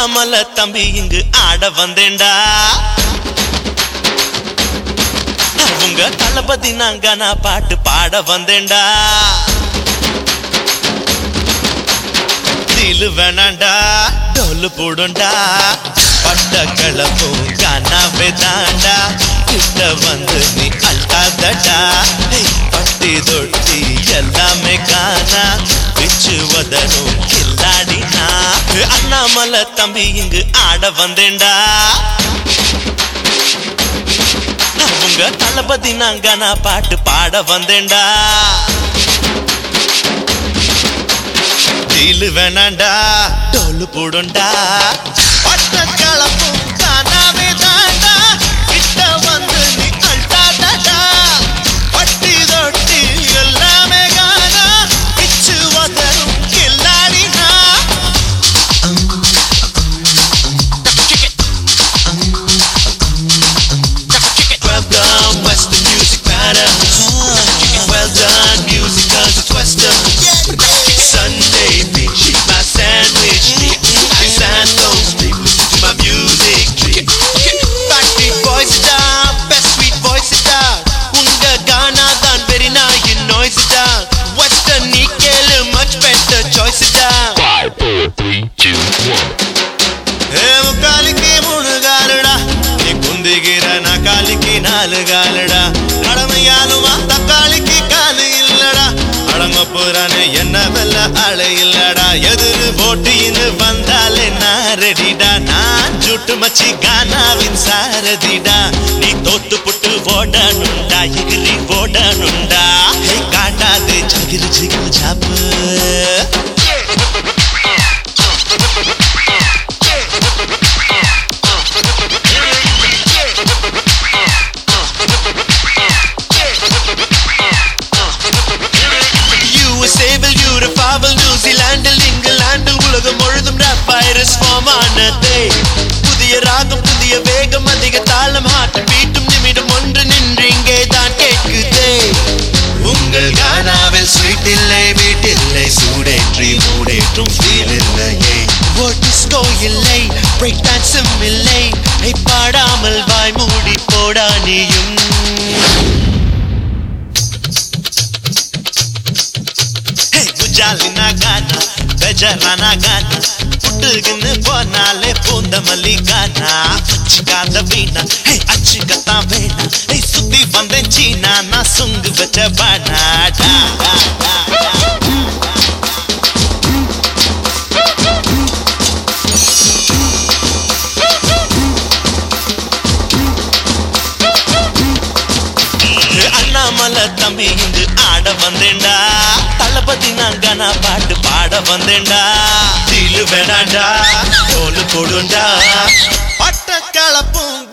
அண்ணாமலை தம்பி இங்கு ஆட வந்தேன்டா. அவங்க தளபதி நாங்க நான் பாட்டு பாட வந்தேன்டா. தில்லு வேணாண்டா டோலு போடுண்டா பட்ட கிளப்பும் கானாவே தாண்டா. கிட்ட வந்து நீ அல்டாதடா பட்டி தொட்டி எல்லாமே காணா பிச்சு வதரும் கில்லாடினா. அண்ணாமலை தம்பி இங்கு ஆட வந்தேன்டா. அவங்க தளபதி நாங்க நான் பாட்டு பாட வந்தேன்டா. தில்லு வேணாண்டா டோலு போடுண்டா பட்ட கிளப்பும் கானாவே தாண்டா. கிட்ட வந்து நீ அல்டாதடா பட்டி தொட்டி எல்லாமே காணா பிச்சு வதரும் கில்லாடினா. Well done, Western music matters. Well done, music cause it's Western. Sunday beach, eat my sandwich. I Santos, people listen to my music. Backstreet boys da, best sweet voice da. Unga Ghana dan very nice in noise da. Western nickel, much better choice da. 5, 4, 3, 2, 1. முக்காலிக்கு 3 காலுடா நீ குந்திகிற நான் காலிக்கு 4 காலுடா. கடமையாலுமா தக்காளிக்கு காலு இல்லடா. அடங்க போறானே என்ன வெல்ல ஆளு இல்லடா. எதிரு போட்டின்னு வந்தாலே நான் ரெடிடா. நான் ஜுட்டு மச்சி கானாவின் சாரதிடா. நீ தோத்து புட்டு ஓடணுண்டா எகிரி ஓடணுண்டா. காட்டாது ஜகிரு ஜிகிரு ஜாப்பு. உலகம் முழுதும் ரேப் வைரஸ் ஃபார்ம் ஆனதே. புதிய ராகம் புதிய வேகம் அதிக தாளம் ஹார்ட் பீட்டும் நிமிடம் ஒன்று நின்று இங்கே தான் கேட்குதே. உங்கள் கானாவில் ஸ்வீட் இல்லை பீட் இல்லை சூடேற்றி மூடேற்றும் ஃபீல் இல்லையே. டிஸ்கோ இல்லை பிரேக் டான்ஸும் இல்லை. பாடாமல் வாய் மூடி போடா நீயும். குஜாலினா கானா பெஜரானா கானா புட்டுக்குன்னு போனாலே பூந்த மல்லிகானா. அச்சுக்காத வீணா அச்சுக்கத்தான் வேணா. சுத்தி வந்தேன் சீனா நான் சுங்கு வச்ச பானாடா. அண்ணாமலை தம்பி இங்கு ஆட வந்தேன்டா. தளபதி நாங்க நான் பாட்டு பாட வந்தேன்டா. தில்லு வேணாண்டா டோலு போடுண்டா பட்ட கிளப்பும்